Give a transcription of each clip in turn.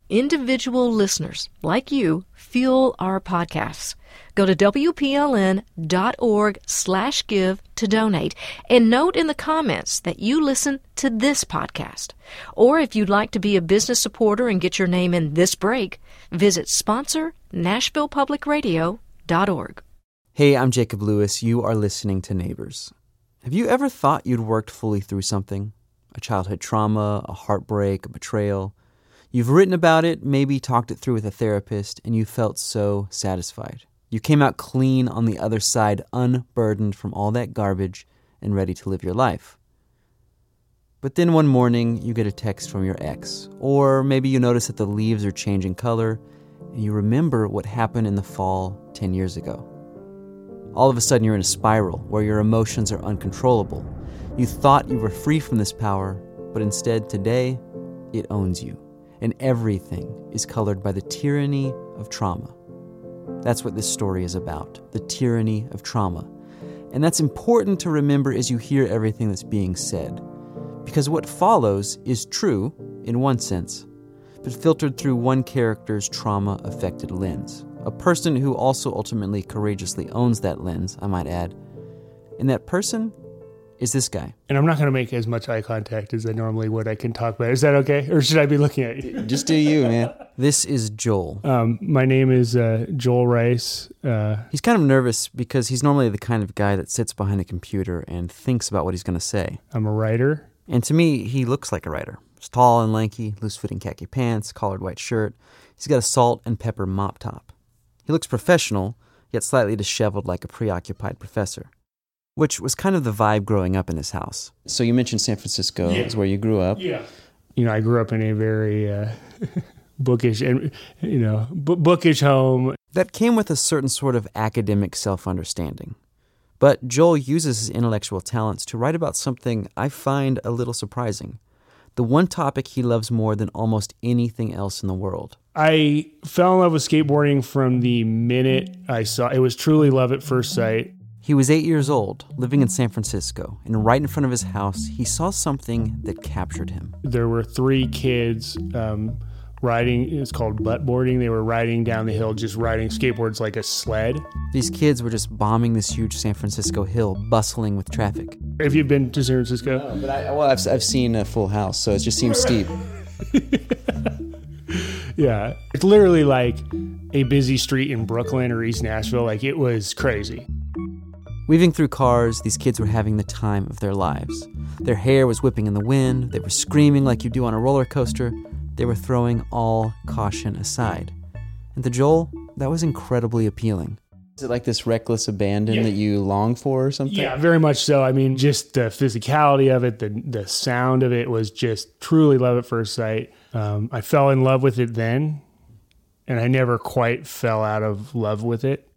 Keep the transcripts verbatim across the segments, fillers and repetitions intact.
Individual listeners like you fuel our podcasts. Go to W P L N dot org slash give to donate, and note in the comments that you listen to this podcast. Or if you'd like to be a business supporter and get your name in this break, visit sponsor Nashville Public Radio dot org. Hey, I'm Jacob Lewis. You are listening to Neighbors. Have you ever thought you'd worked fully through something? A childhood trauma, a heartbreak, a betrayal? You've written about it, maybe talked it through with a therapist, and you felt so satisfied. You came out clean on the other side, unburdened from all that garbage and ready to live your life. But then one morning, you get a text from your ex, or maybe you notice that the leaves are changing color, and you remember what happened in the fall ten years ago. All of a sudden, you're in a spiral where your emotions are uncontrollable. You thought you were free from this power, but instead today, it owns you. And everything is colored by the tyranny of trauma. That's what this story is about, the tyranny of trauma. And that's important to remember as you hear everything that's being said. Because what follows is true, in one sense, but filtered through one character's trauma-affected lens. A person who also ultimately courageously owns that lens, I might add. And that person is this guy. And I'm not going to make as much eye contact as I normally would. I can talk better. Is that okay? Or should I be looking at you? Just do you, man. This is Joel. Um, my name is uh, Joel Rice. Uh, he's kind of nervous because he's normally the kind of guy that sits behind a computer and thinks about what he's going to say. I'm a writer. And to me, he looks like a writer. He's tall and lanky, loose-fitting khaki pants, collared white shirt. He's got a salt and pepper mop top. He looks professional, yet slightly disheveled like a preoccupied professor. Which was kind of the vibe growing up in his house. So you mentioned San Francisco yeah. is where you grew up. Yeah. You know, I grew up in a very uh, bookish, and you know, b- bookish home. That came with a certain sort of academic self-understanding. But Joel uses his intellectual talents to write about something I find a little surprising. The one topic he loves more than almost anything else in the world. I fell in love with skateboarding from the minute I saw it. It was truly love at first sight. He was eight years old, living in San Francisco, and right in front of his house, he saw something that captured him. There were three kids um, riding, it's called buttboarding. They were riding down the hill, just riding skateboards like a sled. These kids were just bombing this huge San Francisco hill, bustling with traffic. Have you been to San Francisco? No, but I, well, I've, I've seen a Full House, so it just seems steep. Yeah, it's literally like a busy street in Brooklyn or East Nashville. Like, it was crazy. Weaving through cars, these kids were having the time of their lives. Their hair was whipping in the wind, they were screaming like you do on a roller coaster, they were throwing all caution aside. And to Joel, that was incredibly appealing. Is it like this reckless abandon yeah. that you long for or something? Yeah, very much so. I mean, just the physicality of it, the the sound of it was just truly love at first sight. Um, I fell in love with it then, and I never quite fell out of love with it.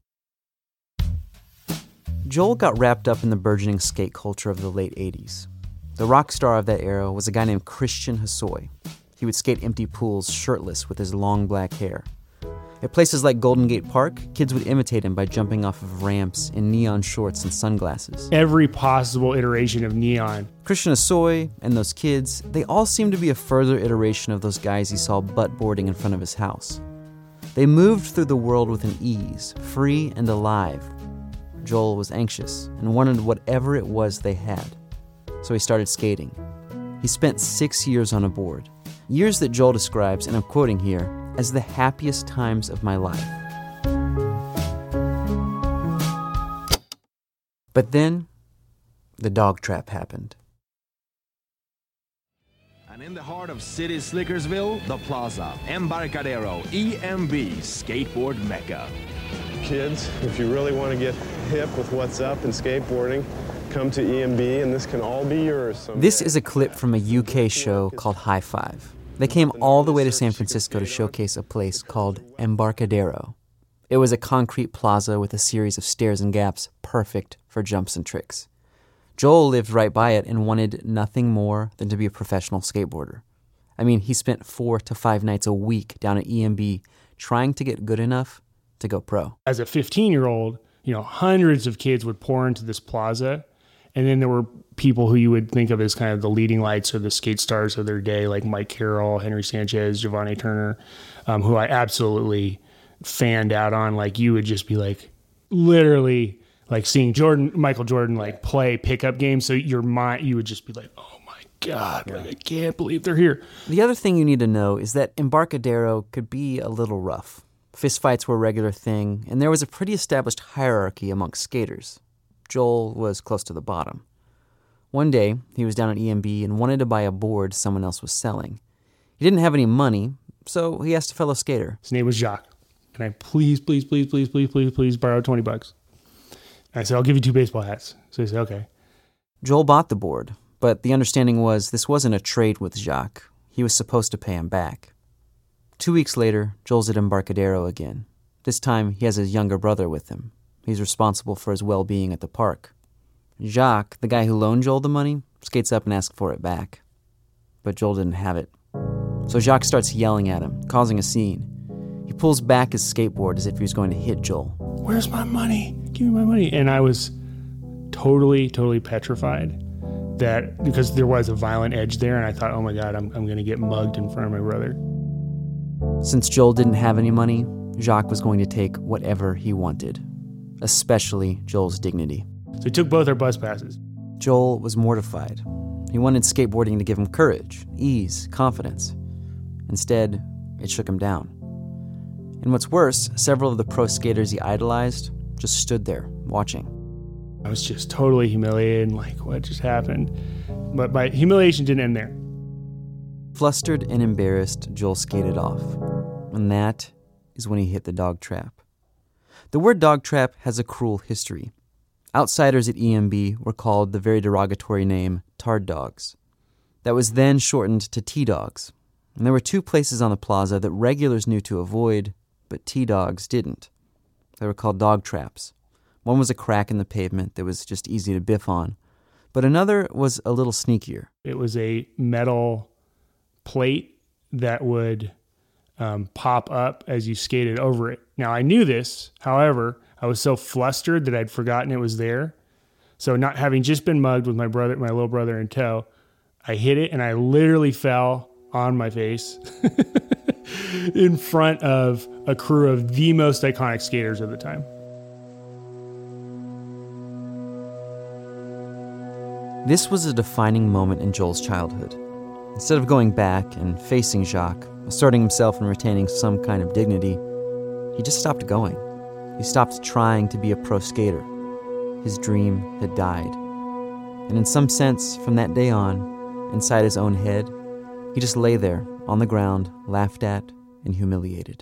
Joel got wrapped up in the burgeoning skate culture of the late eighties. The rock star of that era was a guy named Christian Hosoi. He would skate empty pools shirtless with his long black hair. At places like Golden Gate Park, kids would imitate him by jumping off of ramps in neon shorts and sunglasses. Every possible iteration of neon. Christian Hosoi and those kids, they all seemed to be a further iteration of those guys he saw buttboarding in front of his house. They moved through the world with an ease, free and alive. Joel was anxious and wanted whatever it was they had. So he started skating. He spent six years on a board. Years that Joel describes, and I'm quoting here, as the happiest times of my life. But then, the dog trap happened. And in the heart of city Slickersville, the Plaza, Embarcadero, E M B, skateboard mecca. Kids, if you really want to get hip with what's up in skateboarding, come to E M B and this can all be yours someday. This is a clip from a U K show called High Five. They came all the way to San Francisco to showcase a place called Embarcadero. It was a concrete plaza with a series of stairs and gaps, perfect for jumps and tricks. Joel lived right by it and wanted nothing more than to be a professional skateboarder. I mean, he spent four to five nights a week down at E M B trying to get good enough to go pro. As a fifteen-year-old, you know, hundreds of kids would pour into this plaza, And then there were people who you would think of as kind of the leading lights or the skate stars of their day, like Mike Carroll, Henry Sanchez, Giovanni Turner, um, who I absolutely fanned out on. Like, you would just be like, literally, like seeing Jordan, Michael Jordan, like play pickup games. So your mind, you would just be like, oh my God, like, I can't believe they're here. The other thing you need to know is that Embarcadero could be a little rough. Fistfights were a regular thing, and there was a pretty established hierarchy amongst skaters. Joel was close to the bottom. One day, he was down at E M B and wanted to buy a board someone else was selling. He didn't have any money, so he asked a fellow skater. His name was Jacques. Can I please, please, please, please, please, please, please borrow twenty bucks? And I said, I'll give you two baseball hats. So he said, okay. Joel bought the board, but the understanding was this wasn't a trade with Jacques. He was supposed to pay him back. Two weeks later, Joel's at Embarcadero again. This time, he has his younger brother with him. He's responsible for his well-being at the park. Jacques, the guy who loaned Joel the money, skates up and asks for it back. But Joel didn't have it. So Jacques starts yelling at him, causing a scene. He pulls back his skateboard as if he was going to hit Joel. Where's my money? Give me my money. And I was totally, totally petrified that because there was a violent edge there, and I thought, oh my God, I'm, I'm going to get mugged in front of my brother. Since Joel didn't have any money, Jacques was going to take whatever he wanted, especially Joel's dignity. So he took both our bus passes. Joel was mortified. He wanted skateboarding to give him courage, ease, confidence. Instead, it shook him down. And what's worse, several of the pro skaters he idolized just stood there, watching. I was just totally humiliated, like, what just happened? But my humiliation didn't end there. Flustered and embarrassed, Joel skated off. And that is when he hit the dog trap. The word dog trap has a cruel history. Outsiders at E M B were called the very derogatory name Tard Dogs. That was then shortened to T-Dogs. And there were two places on the plaza that regulars knew to avoid, but T-Dogs didn't. They were called dog traps. One was a crack in the pavement that was just easy to biff on, but another was a little sneakier. It was a metal plate that would um, pop up as you skated over it. Now, I knew this. However, I was so flustered that I'd forgotten it was there. So not having just been mugged with my brother, my little brother in tow, I hit it and I literally fell on my face in front of a crew of the most iconic skaters of the time. This was a defining moment in Joel's childhood. Instead of going back and facing Jacques, asserting himself and retaining some kind of dignity, he just stopped going. He stopped trying to be a pro skater. His dream had died. And in some sense, from that day on, inside his own head, he just lay there on the ground, laughed at and humiliated.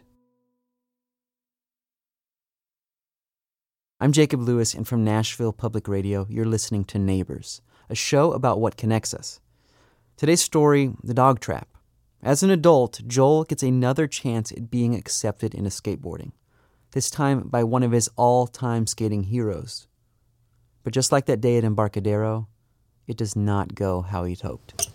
I'm Jacob Lewis, and from Nashville Public Radio, you're listening to Neighbors, a show about what connects us. Today's story, The Dog Trap. As an adult, Joel gets another chance at being accepted into skateboarding, this time by one of his all-time skating heroes. But just like that day at Embarcadero, it does not go how he'd hoped.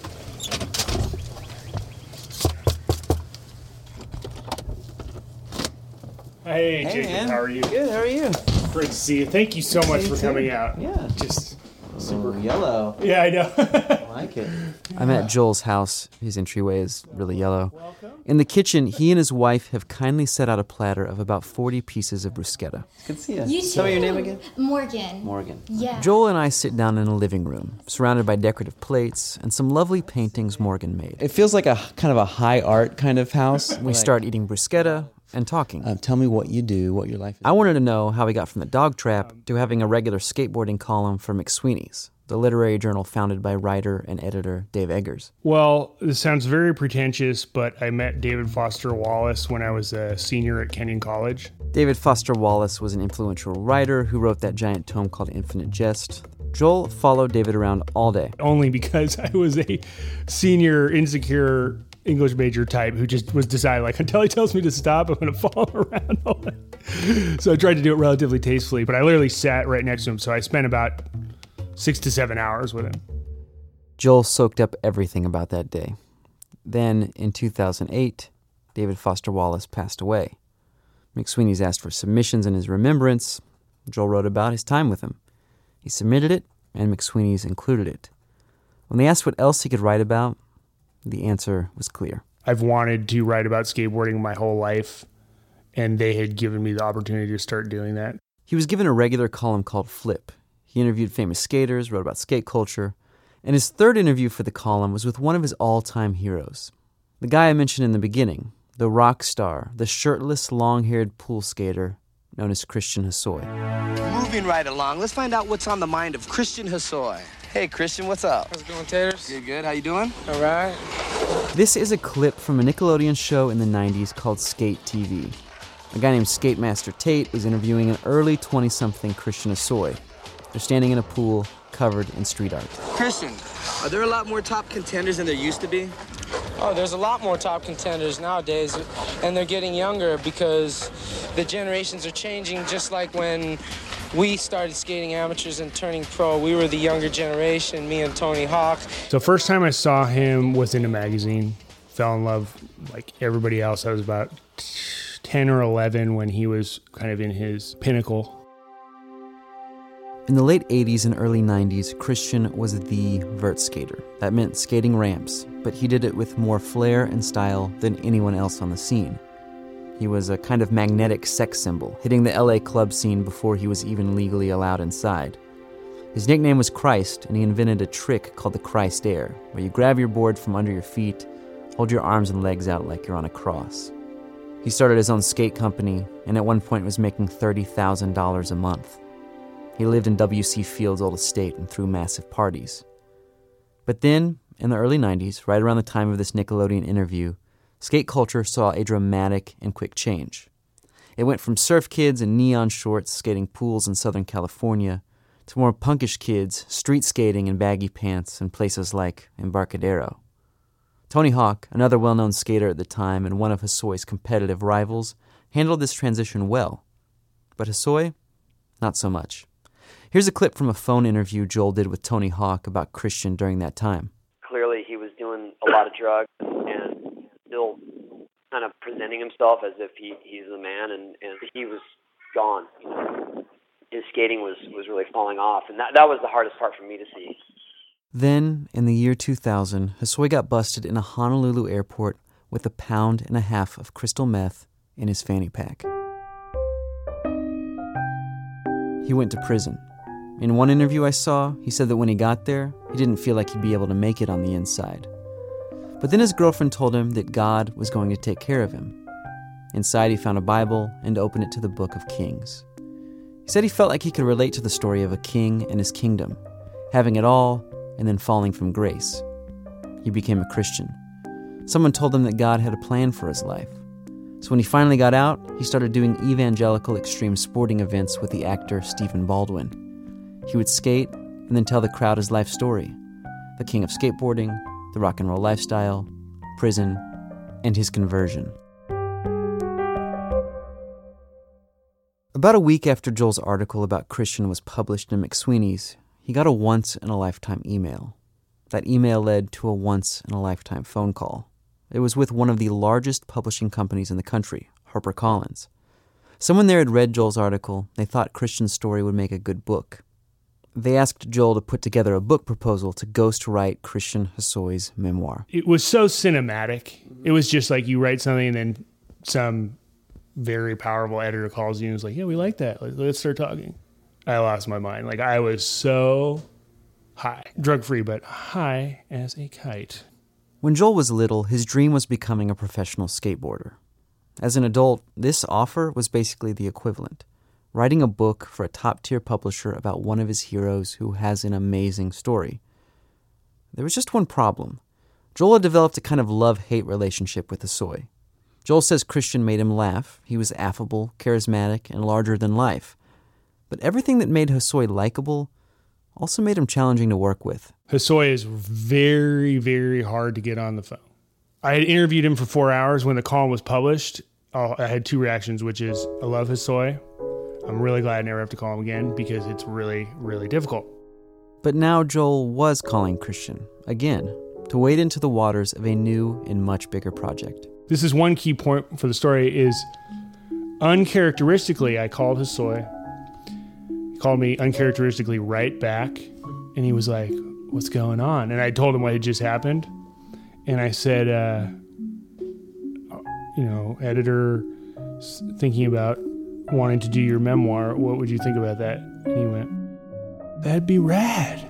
Hey, Hey, Jacob, man. how are you? Good, how are you? Great to see you. Thank you so much Hey, for too. coming out. Yeah. Just super. Yellow. Yeah, I know. I like it. I'm at Joel's house. His entryway is really yellow. In the kitchen, he and his wife have kindly set out a platter of about forty pieces of bruschetta. Good to see you. You Tell me your too. name again. Morgan. Morgan. Yeah. Joel and I sit down in a living room, surrounded by decorative plates and some lovely paintings Morgan made. It feels like a kind of a high art kind of house. We start eating bruschetta and talking. Uh, tell me what you do, what your life is. I wanted to know how he got from the dog trap to having a regular skateboarding column for McSweeney's, the literary journal founded by writer and editor Dave Eggers. Well, this sounds very pretentious, but I met David Foster Wallace when I was a senior at Kenyon College. David Foster Wallace was an influential writer who wrote that giant tome called Infinite Jest. Joel followed David around all day. Only because I was a senior, insecure English major type who just was decided, like, until he tells me to stop, I'm going to follow him around all day. So I tried to do it relatively tastefully, but I literally sat right next to him, so I spent about six to seven hours with him. Joel soaked up everything about that day. Then, in two thousand eight, David Foster Wallace passed away. McSweeney's asked for submissions in his remembrance. Joel wrote about his time with him. He submitted it, and McSweeney's included it. When they asked what else he could write about, the answer was clear. I've wanted to write about skateboarding my whole life, and they had given me the opportunity to start doing that. He was given a regular column called Flip. He interviewed famous skaters, wrote about skate culture, and his third interview for the column was with one of his all-time heroes. The guy I mentioned in the beginning, the rock star, the shirtless, long-haired pool skater known as Christian Hosoi. Moving right along, let's find out what's on the mind of Christian Hosoi. Hey, Christian, what's up? How's it going, Taters? Good, good. How you doing? All right. This is a clip from a Nickelodeon show in the nineties called Skate T V. A guy named Skate Master Tate is interviewing an early twenty-something Christian Hosoi. They're standing in a pool covered in street art. Christian, are there a lot more top contenders than there used to be? Oh, there's a lot more top contenders nowadays, and they're getting younger because the generations are changing, just like when we started skating amateurs and turning pro. We were the younger generation, me and Tony Hawk. So first time I saw him was in a magazine. Fell in love like everybody else. I was about ten or eleven when he was kind of in his pinnacle. In the late eighties and early nineties, Christian was the vert skater. That meant skating ramps, but he did it with more flair and style than anyone else on the scene. He was a kind of magnetic sex symbol, hitting the L A club scene before he was even legally allowed inside. His nickname was Christ, and he invented a trick called the Christ Air, where you grab your board from under your feet, hold your arms and legs out like you're on a cross. He started his own skate company, and at one point was making thirty thousand dollars a month. He lived in W C Field's old estate and threw massive parties. But then, in the early nineties, right around the time of this Nickelodeon interview, skate culture saw a dramatic and quick change. It went from surf kids in neon shorts skating pools in Southern California to more punkish kids street skating in baggy pants in places like Embarcadero. Tony Hawk, another well-known skater at the time and one of Hosoi's competitive rivals, handled this transition well. But Hosoi, not so much. Here's a clip from a phone interview Joel did with Tony Hawk about Christian during that time. Clearly he was doing a lot of drugs and still kind of presenting himself as if he, he's the man, and, and he was gone. You know, his skating was, was really falling off, and that, that was the hardest part for me to see. Then, in the year two thousand, Hosoi got busted in a Honolulu airport with a pound and a half of crystal meth in his fanny pack. He went to prison. In one interview I saw, he said that when he got there, he didn't feel like he'd be able to make it on the inside. But then his girlfriend told him that God was going to take care of him. Inside, he found a Bible and opened it to the Book of Kings. He said he felt like he could relate to the story of a king and his kingdom, having it all and then falling from grace. He became a Christian. Someone told him that God had a plan for his life. So when he finally got out, he started doing evangelical extreme sporting events with the actor Stephen Baldwin. He would skate and then tell the crowd his life story, the king of skateboarding, the rock and roll lifestyle, prison, and his conversion. About a week after Joel's article about Christian was published in McSweeney's, he got a once-in-a-lifetime email. That email led to a once-in-a-lifetime phone call. It was with one of the largest publishing companies in the country, HarperCollins. Someone there had read Joel's article. They thought Christian's story would make a good book. They asked Joel to put together a book proposal to ghostwrite Christian Hosoi's memoir. It was so cinematic. It was just like you write something and then some very powerful editor calls you and is like, yeah, we like that. Let's start talking. I lost my mind. Like, I was so high. Drug-free, but high as a kite. When Joel was little, his dream was becoming a professional skateboarder. As an adult, this offer was basically the equivalent. Writing a book for a top-tier publisher about one of his heroes who has an amazing story. There was just one problem. Joel had developed a kind of love-hate relationship with Hosoi. Joel says Christian made him laugh. He was affable, charismatic, and larger than life. But everything that made Hosoi likable also made him challenging to work with. Hosoi is very, very hard to get on the phone. I had interviewed him for four hours. When the column was published, I had two reactions, which is, I love Hosoi. I'm really glad I never have to call him again because it's really, really difficult. But now Joel was calling Christian, again, to wade into the waters of a new and much bigger project. This is one key point for the story is, uncharacteristically, I called Hosoi. He called me uncharacteristically right back. And he was like, what's going on? And I told him what had just happened. And I said, uh, you know, editor thinking about wanting to do your memoir. What would you think about that? And he went, that'd be rad.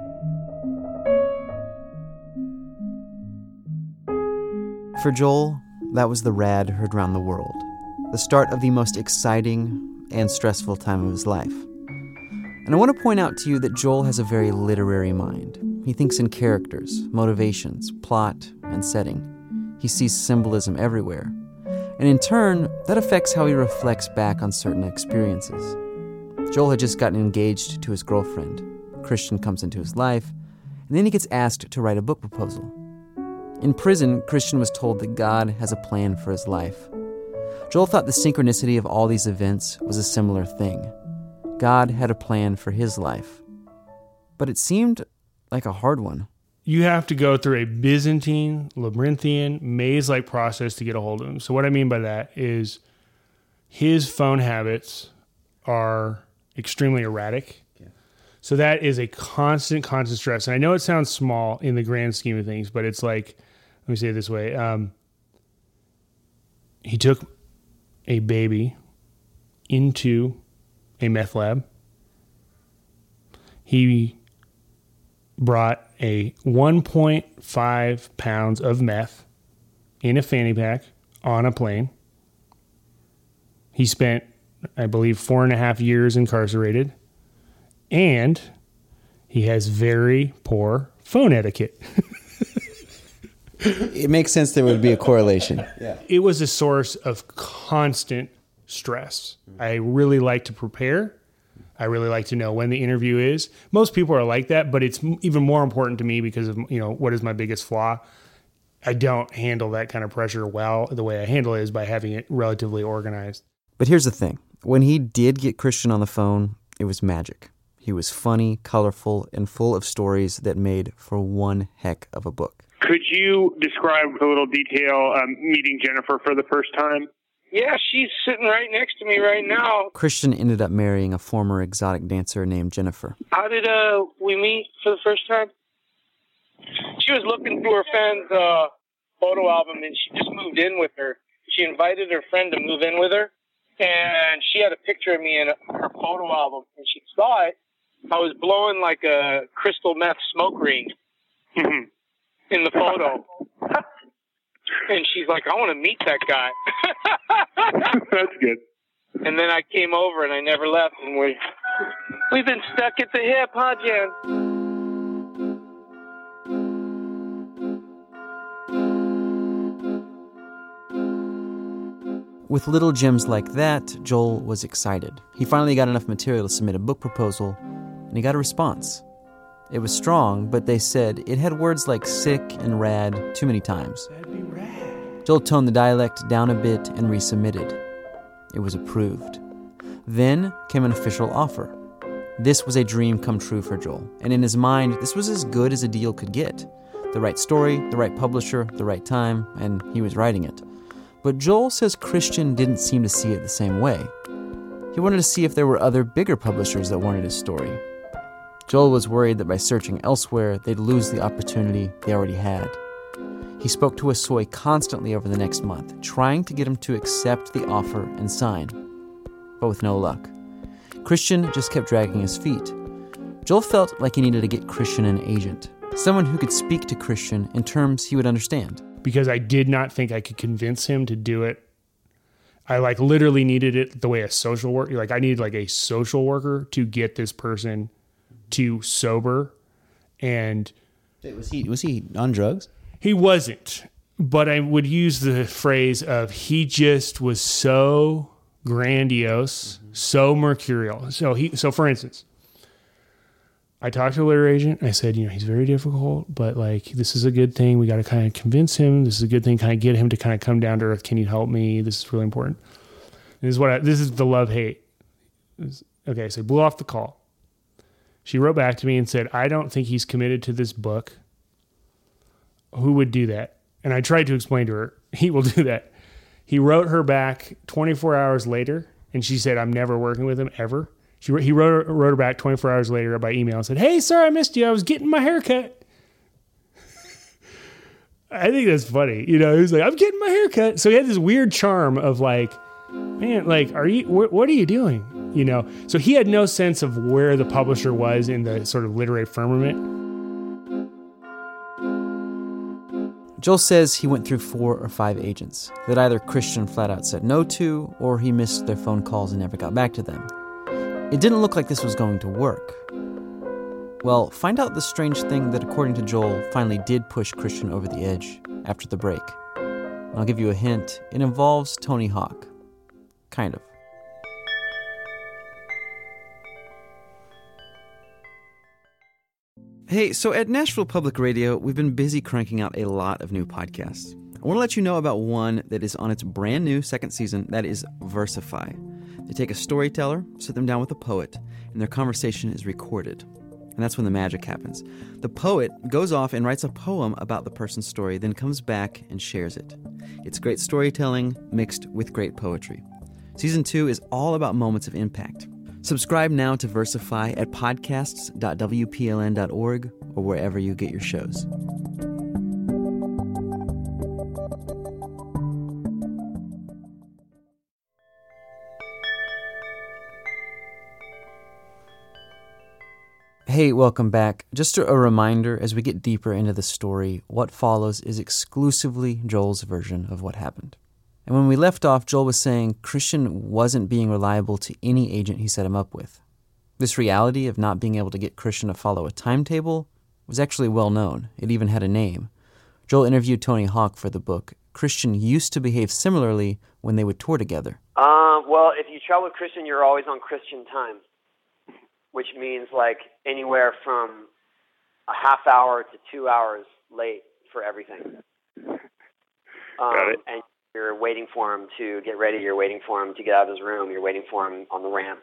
For Joel, that was the rad heard round the world, the start of the most exciting and stressful time of his life. And I want to point out to you that Joel has a very literary mind. He thinks in characters, motivations, plot, and setting. He sees symbolism everywhere. And in turn, that affects how he reflects back on certain experiences. Joel had just gotten engaged to his girlfriend. Christian comes into his life, and then he gets asked to write a book proposal. In prison, Christian was told that God has a plan for his life. Joel thought the synchronicity of all these events was a similar thing. God had a plan for his life. But it seemed like a hard one. You have to go through a Byzantine, labyrinthian, maze-like process to get a hold of him. So what I mean by that is his phone habits are extremely erratic. Yeah. So that is a constant, constant stress. And I know it sounds small in the grand scheme of things, but it's like, let me say it this way. Um, he took a baby into a meth lab. He brought a one point five pounds of meth in a fanny pack on a plane. He spent, I believe, four and a half years incarcerated. And he has very poor phone etiquette. It makes sense there would be a correlation. Yeah. It was a source of constant stress. I really like to prepare. I really like to know when the interview is. Most people are like that, but it's even more important to me because of, you know, what is my biggest flaw? I don't handle that kind of pressure well. The way I handle it is by having it relatively organized. But here's the thing. When he did get Christian on the phone, it was magic. He was funny, colorful, and full of stories that made for one heck of a book. Could you describe a little detail um, meeting Jennifer for the first time? Yeah, she's sitting right next to me right now. Christian ended up marrying a former exotic dancer named Jennifer. How did uh, we meet for the first time? She was looking through her friend's uh, photo album, and she just moved in with her. She invited her friend to move in with her, and she had a picture of me in her photo album, and she saw it. I was blowing like a crystal meth smoke ring in the photo. And she's like, I want to meet that guy. That's good. And then I came over and I never left. And we, we've been stuck at the hip, huh, Jen? With little gems like that, Joel was excited. He finally got enough material to submit a book proposal, and he got a response. It was strong, but they said it had words like sick and rad too many times. That'd be rad. Joel toned the dialect down a bit and resubmitted. It was approved. Then came an official offer. This was a dream come true for Joel, and in his mind, this was as good as a deal could get. The right story, the right publisher, the right time, and he was writing it. But Joel says Christian didn't seem to see it the same way. He wanted to see if there were other bigger publishers that wanted his story. Joel was worried that by searching elsewhere, they'd lose the opportunity they already had. He spoke to Hosoi constantly over the next month, trying to get him to accept the offer and sign, but with no luck. Christian just kept dragging his feet. Joel felt like he needed to get Christian an agent, someone who could speak to Christian in terms he would understand. Because I did not think I could convince him to do it. I like literally needed it the way a social worker, like I needed like a social worker to get this person to sober. And was he was he on drugs? He wasn't, but I would use the phrase of he just was so grandiose, mm-hmm. so mercurial. So he, so for instance, I talked to a literary agent. I said, you know, he's very difficult, but like, this is a good thing. We got to kind of convince him. This is a good thing. Kind of get him to kind of come down to earth. Can you help me? This is really important. This is what I, this is the love hate. Okay. So I blew off the call. She wrote back to me and said, I don't think he's committed to this book. Who would do that? And I tried to explain to her, he will do that. He wrote her back twenty-four hours later, and she said, I'm never working with him ever. She he wrote her, wrote her back twenty-four hours later by email and said, "Hey, sorry I missed you. I was getting my hair cut." I think that's funny. You know, he was like, "I'm getting my hair cut." So he had this weird charm of like, man, like, are you, wh- what are you doing? You know, so he had no sense of where the publisher was in the sort of literary firmament. Joel says he went through four or five agents that either Christian flat out said no to, or he missed their phone calls and never got back to them. It didn't look like this was going to work. Well, find out the strange thing that, according to Joel, finally did push Christian over the edge after the break. I'll give you a hint. It involves Tony Hawk. Kind of. Hey, so at Nashville Public Radio, we've been busy cranking out a lot of new podcasts. I want to let you know about one that is on its brand new second season, that is Versify. They take a storyteller, sit them down with a poet, and their conversation is recorded. And that's when the magic happens. The poet goes off and writes a poem about the person's story, then comes back and shares it. It's great storytelling mixed with great poetry. Season two is all about moments of impact. Subscribe now to Versify at podcasts dot w p l n dot org or wherever you get your shows. Hey, welcome back. Just a reminder, as we get deeper into the story, what follows is exclusively Joel's version of what happened. And when we left off, Joel was saying Christian wasn't being reliable to any agent he set him up with. This reality of not being able to get Christian to follow a timetable was actually well known. It even had a name. Joel interviewed Tony Hawk for the book. Christian used to behave similarly when they would tour together. Uh, well, if you travel with Christian, you're always on Christian time, which means like anywhere from a half hour to two hours late for everything. Um, Got it. And you're waiting for him to get ready. You're waiting for him to get out of his room. You're waiting for him on the ramp.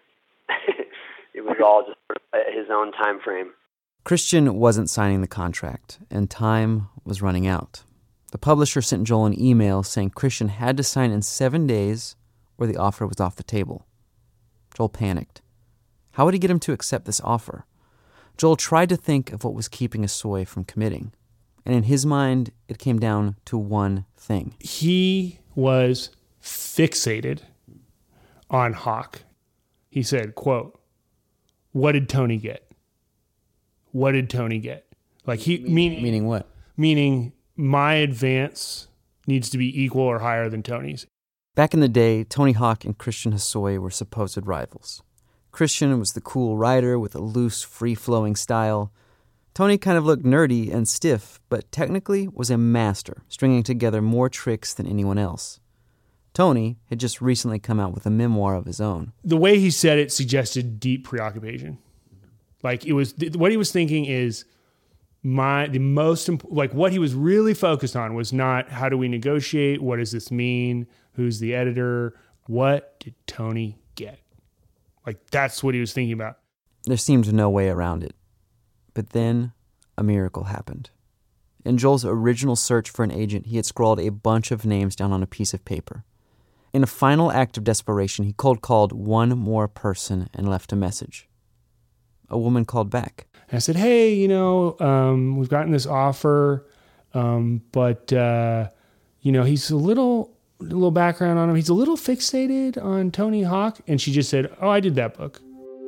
It was all just sort of his own time frame. Christian wasn't signing the contract, and time was running out. The publisher sent Joel an email saying Christian had to sign in seven days or the offer was off the table. Joel panicked. How would he get him to accept this offer? Joel tried to think of what was keeping Hosoi from committing. And in his mind, it came down to one thing. He was fixated on Hawk. He said, quote, "What did Tony get? What did Tony get?" Like he meaning Meaning what? meaning my advance needs to be equal or higher than Tony's. Back in the day, Tony Hawk and Christian Hosoi were supposed rivals. Christian was the cool writer with a loose, free-flowing style. Tony kind of looked nerdy and stiff, but technically was a master, stringing together more tricks than anyone else. Tony had just recently come out with a memoir of his own. The way he said it suggested deep preoccupation. Like it was, what he was thinking is my, the most, imp- like what he was really focused on was not how do we negotiate? What does this mean? Who's the editor? What did Tony get? Like that's what he was thinking about. There seemed no way around it. But then a miracle happened. In Joel's original search for an agent, he had scrawled a bunch of names down on a piece of paper. In a final act of desperation, he cold called one more person and left a message. A woman called back. And I said, "Hey, you know, um, we've gotten this offer, um, but uh, you know, he's a little, a little background on him. He's a little fixated on Tony Hawk." And she just said, "Oh, I did that book."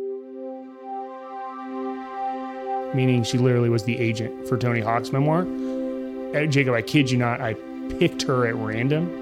Meaning she literally was the agent for Tony Hawk's memoir. Uh, Jacob, I kid you not, I picked her at random.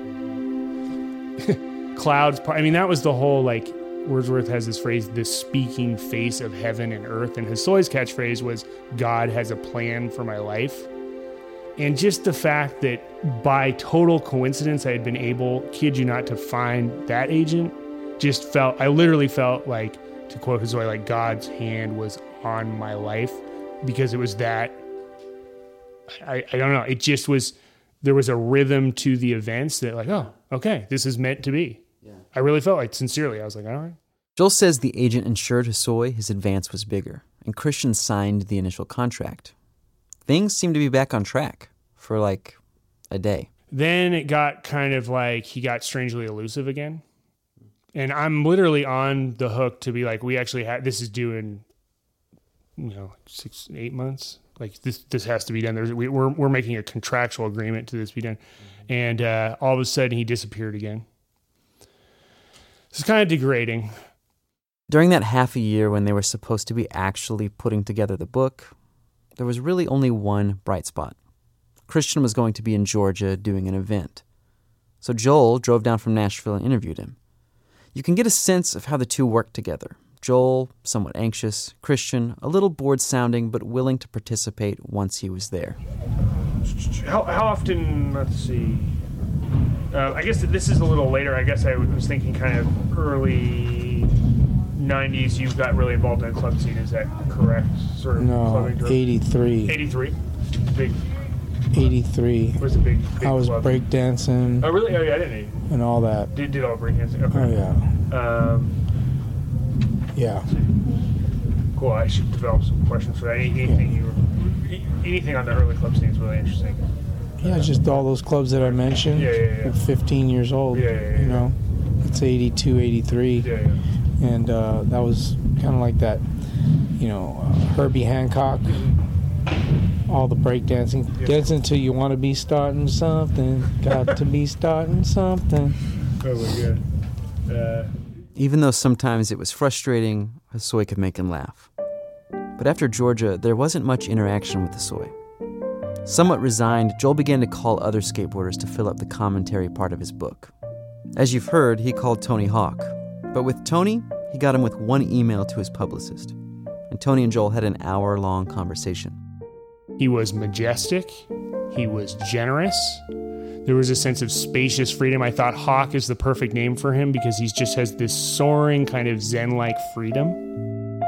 Clouds, I mean, that was the whole, like, Wordsworth has this phrase, the speaking face of heaven and earth, and Hosoi's catchphrase was, God has a plan for my life. And just the fact that by total coincidence I had been able, kid you not, to find that agent, just felt, I literally felt like, to quote Hosoi, like God's hand was on my life. Because it was that, I, I don't know, it just was, there was a rhythm to the events that like, oh, okay, this is meant to be. Yeah. I really felt like, sincerely, I was like, all right. Joel says the agent ensured Hosoi his advance was bigger, and Christian signed the initial contract. Things seemed to be back on track for like a day. Then it got kind of like, he got strangely elusive again. And I'm literally on the hook to be like, we actually have, this is due in, you know, six, eight months. Like this, this has to be done. There's, we, we're, we're making a contractual agreement to this be done. Mm-hmm. And uh, all of a sudden he disappeared again. It's kind of degrading. During that half a year when they were supposed to be actually putting together the book, there was really only one bright spot. Christian was going to be in Georgia doing an event. So Joel drove down from Nashville and interviewed him. You can get a sense of how the two worked together. Joel, somewhat anxious, Christian, a little bored-sounding, but willing to participate once he was there. How, how often, let's see, uh, I guess this is a little later. I guess I was thinking kind of early nineties, you got really involved in the club scene. Is that correct? Sort of no, eighty-three. eighty-three? Big. eighty-three. Was a big, big I was club. breakdancing. Oh, really? Oh, yeah, I didn't even. And all that. Did, did all breakdancing? Okay. Oh, yeah. Um, yeah. Cool. I should develop some questions for that. Anything yeah. you were, anything on the early club scene is really interesting. Yeah, just all those clubs that I mentioned. Yeah, yeah, yeah. At fifteen years old. Yeah, yeah, yeah. You know, it's eighty-two, eighty-three. Yeah, yeah. And uh, that was kind of like that, you know, uh, Herbie Hancock. All the breakdancing. Yeah. Dance until you want to be starting something. Got to be starting something. Oh, my God. Uh, Even though sometimes it was frustrating, Hosoi could make him laugh. But after Georgia, there wasn't much interaction with Hosoi. Somewhat resigned, Joel began to call other skateboarders to fill up the commentary part of his book. As you've heard, he called Tony Hawk. But with Tony, he got him with one email to his publicist. And Tony and Joel had an hour-long conversation. He was majestic. He was generous. There was a sense of spacious freedom. I thought Hawk is the perfect name for him because he just has this soaring kind of Zen-like freedom.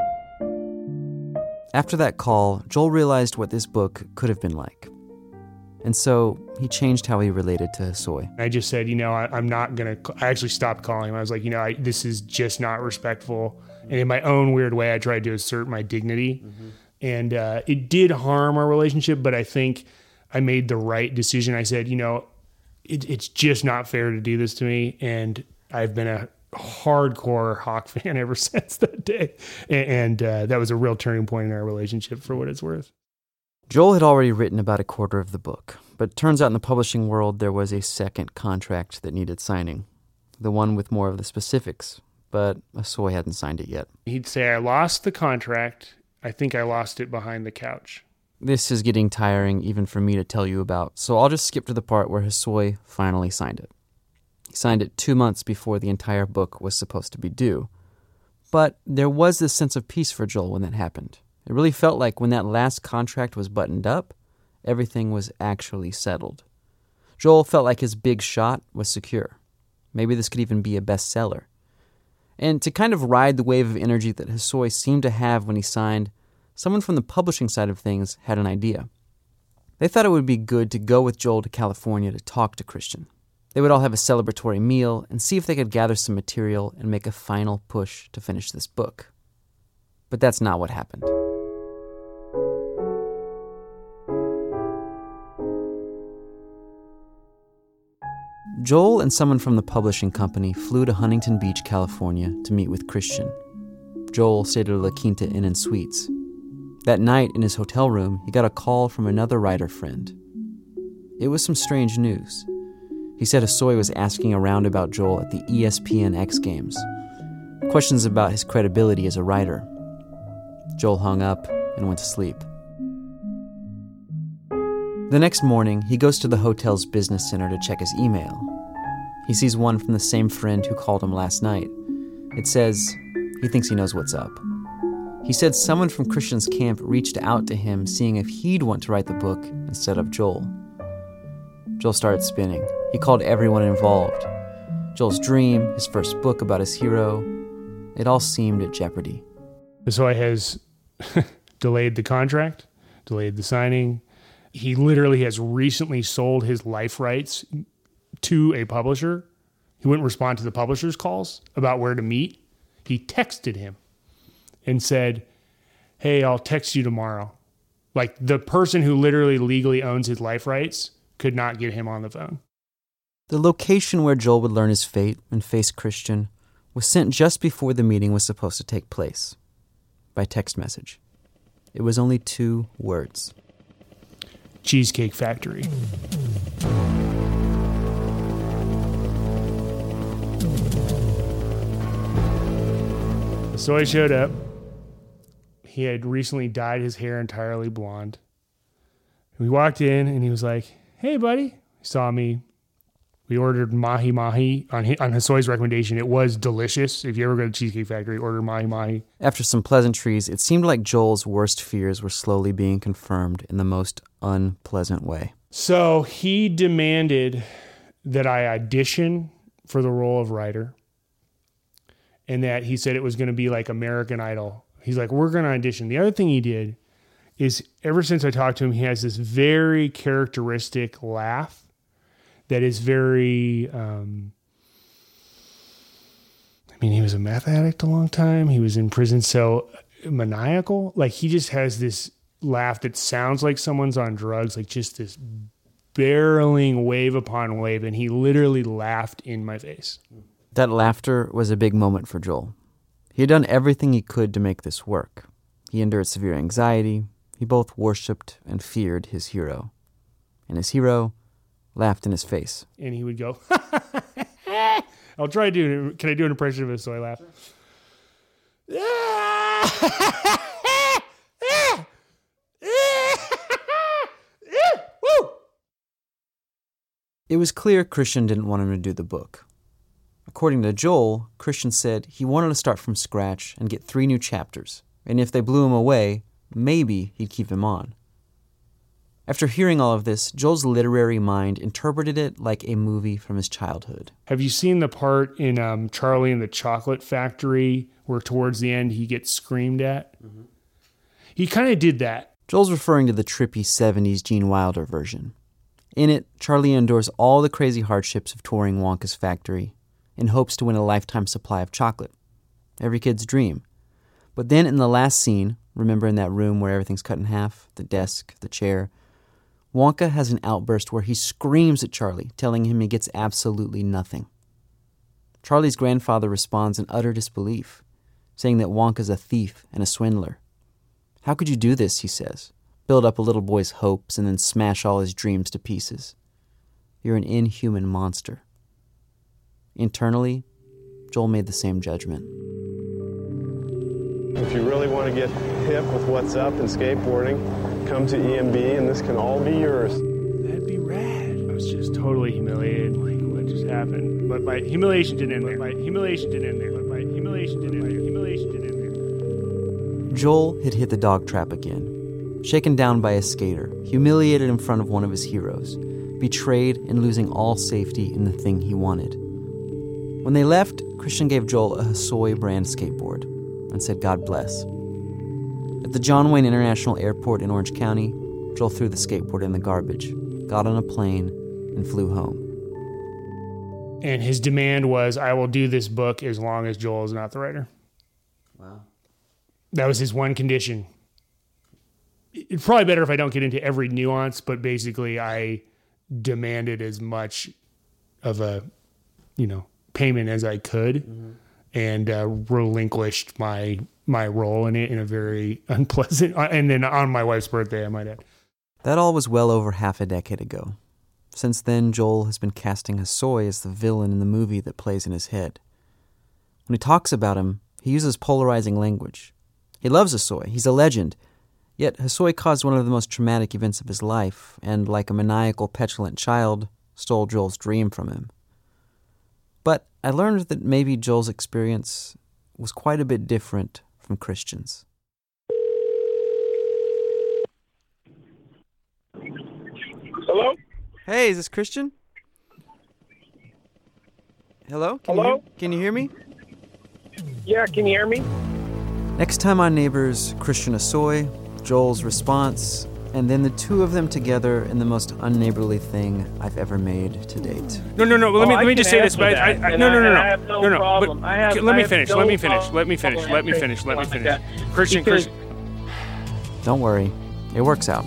After that call, Joel realized what this book could have been like. And so he changed how he related to Hosoi. I just said, you know, I, I'm not going to... I actually stopped calling him. I was like, you know, I, this is just not respectful. And in my own weird way, I tried to assert my dignity. Mm-hmm. And uh, it did harm our relationship, but I think I made the right decision. I said, you know, it, it's just not fair to do this to me. And I've been a hardcore Hawk fan ever since that day. And, and uh, that was a real turning point in our relationship for what it's worth. Joel had already written about a quarter of the book, but it turns out in the publishing world there was a second contract that needed signing, the one with more of the specifics, but Hosoi hadn't signed it yet. He'd say, I lost the contract. I think I lost it behind the couch. This is getting tiring even for me to tell you about, so I'll just skip to the part where Hosoi finally signed it. He signed it two months before the entire book was supposed to be due. But there was this sense of peace for Joel when that happened. It really felt like when that last contract was buttoned up, everything was actually settled. Joel felt like his big shot was secure. Maybe this could even be a bestseller. And to kind of ride the wave of energy that Hosoi seemed to have when he signed, someone from the publishing side of things had an idea. They thought it would be good to go with Joel to California to talk to Christian. They would all have a celebratory meal and see if they could gather some material and make a final push to finish this book. But that's not what happened. Joel and someone from the publishing company flew to Huntington Beach, California to meet with Christian. Joel stayed at a La Quinta Inn and Suites. That night, in his hotel room, he got a call from another writer friend. It was some strange news. He said Hosoi was asking around about Joel at the E S P N X Games. Questions about his credibility as a writer. Joel hung up and went to sleep. The next morning, he goes to the hotel's business center to check his email. He sees one from the same friend who called him last night. It says he thinks he knows what's up. He said someone from Christian's camp reached out to him seeing if he'd want to write the book instead of Joel. Joel started spinning. He called everyone involved. Joel's dream, his first book about his hero, it all seemed at jeopardy. Hosoi has delayed the contract, delayed the signing. He literally has recently sold his life rights to a publisher. He wouldn't respond to the publisher's calls about where to meet. He texted him and said, hey, I'll text you tomorrow. Like the person who literally legally owns his life rights could not get him on the phone. The location where Joel would learn his fate and face Christian was sent just before the meeting was supposed to take place, by text message. It was only two words. Cheesecake Factory. So I showed up. He had recently dyed his hair entirely blonde. We walked in and he was like, "Hey, buddy." He saw me. We ordered mahi mahi on on Hosoi recommendation. It was delicious. If you ever go to Cheesecake Factory, order mahi mahi. After some pleasantries, it seemed like Joel's worst fears were slowly being confirmed in the most unpleasant way. So he demanded that I audition for the role of writer, and that he said it was going to be like American Idol. He's like, "We're going to audition." The other thing he did is, ever since I talked to him, he has this very characteristic laugh that is very, um, I mean, he was a meth addict a long time. He was in prison, so maniacal. Like, he just has this laugh that sounds like someone's on drugs, like just this barreling wave upon wave, and he literally laughed in my face. That laughter was a big moment for Joel. He had done everything he could to make this work. He endured severe anxiety. He both worshipped and feared his hero. And his hero laughed in his face. And he would go, I'll try to do it. Can I do an impression of it so I laugh? It was clear Christian didn't want him to do the book. According to Joel, Christian said he wanted to start from scratch and get three new chapters, and if they blew him away, maybe he'd keep him on. After hearing all of this, Joel's literary mind interpreted it like a movie from his childhood. Have you seen the part in um, Charlie and the Chocolate Factory where towards the end he gets screamed at? Mm-hmm. He kind of did that. Joel's referring to the trippy seventies Gene Wilder version. In it, Charlie endures all the crazy hardships of touring Wonka's factory in hopes to win a lifetime supply of chocolate. Every kid's dream. But then in the last scene, remember in that room where everything's cut in half, the desk, the chair, Wonka has an outburst where he screams at Charlie, telling him he gets absolutely nothing. Charlie's grandfather responds in utter disbelief, saying that Wonka's a thief and a swindler. "How could you do this," he says, "build up a little boy's hopes and then smash all his dreams to pieces? You're an inhuman monster." Internally, Joel made the same judgment. If you really want to get hip with what's up in skateboarding, come to E M B and this can all be yours. That'd be rad. I was just totally humiliated. Like, what just happened? But my humiliation didn't end there. My humiliation didn't end there. But my humiliation didn't end there. Humiliation didn't end there. Joel had hit the dog trap again. Shaken down by a skater, humiliated in front of one of his heroes, betrayed and losing all safety in the thing he wanted. When they left, Christian gave Joel a Hosoi brand skateboard and said, "God bless." At the John Wayne International Airport in Orange County, Joel threw the skateboard in the garbage, got on a plane, and flew home. And his demand was, "I will do this book as long as Joel is not the writer." Wow. That was his one condition. It's probably better if I don't get into every nuance, but basically I demanded as much of a, you know, payment as I could, mm-hmm. and uh, relinquished my my role in it in a very unpleasant, and then on my wife's birthday, I might add. That all was well over half a decade ago. Since then, Joel has been casting Hosoi as the villain in the movie that plays in his head. When he talks about him, he uses polarizing language. He loves Hosoi. He's a legend. Yet Hosoi caused one of the most traumatic events of his life, and like a maniacal, petulant child, stole Joel's dream from him. But I learned that maybe Joel's experience was quite a bit different from Christian's. Hello? Hey, is this Christian? Hello? Can Hello? You hear, can you hear me? Yeah, can you hear me? Next time on Neighbors, Christian Hosoi, Joel's response, and then the two of them together in the most unneighborly thing I've ever made to date. No, no, no. Let oh, me I let me just say this. But I, I, I, no, no, no, no, I have no, no, no. problem. But I have, let me I finish. no Let me finish. Let me finish. Let me finish. Let me finish. Let me finish. Christian, Christian. Don't worry, it works out.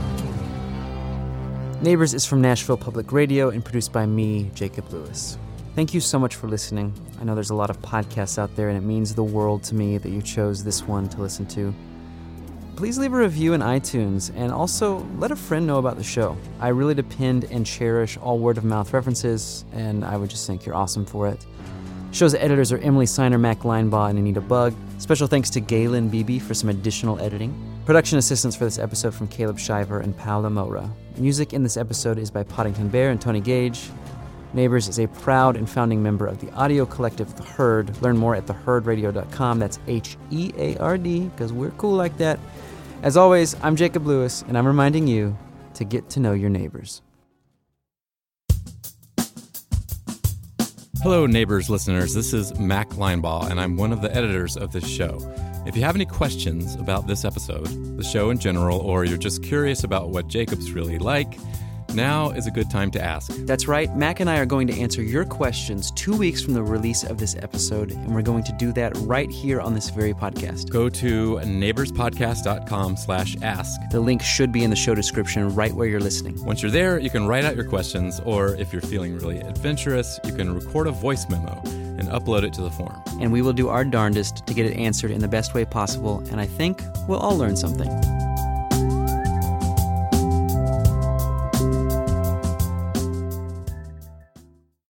Neighbors is from Nashville Public Radio and produced by me, Jacob Lewis. Thank you so much for listening. I know there's a lot of podcasts out there, and it means the world to me that you chose this one to listen to. Please leave a review in iTunes, and also let a friend know about the show. I really depend and cherish all word-of-mouth references, and I would just think you're awesome for it. Show's editors are Emily Siner, Mac Linebaugh, and Anita Bugg. Special thanks to Galen Beebe for some additional editing. Production assistance for this episode from Caleb Shiver and Paula Mora. Music in this episode is by Poddington Bear and Tony Gage. Neighbors is a proud and founding member of the audio collective The Herd. Learn more at the herd radio dot com. That's H E A R D, because we're cool like that. As always, I'm Jacob Lewis, and I'm reminding you to get to know your neighbors. Hello, Neighbors listeners. This is Mac Linebaugh, and I'm one of the editors of this show. If you have any questions about this episode, the show in general, or you're just curious about what Jacob's really like, now is a good time to ask. That's right. Mac and I are going to answer your questions two weeks from the release of this episode, and we're going to do that right here on this very podcast. Go to neighborspodcast.com slash ask. The link should be in the show description right where you're listening. Once you're there, you can write out your questions, or if you're feeling really adventurous, you can record a voice memo and upload it to the form. And we will do our darndest to get it answered in the best way possible, and I think we'll all learn something.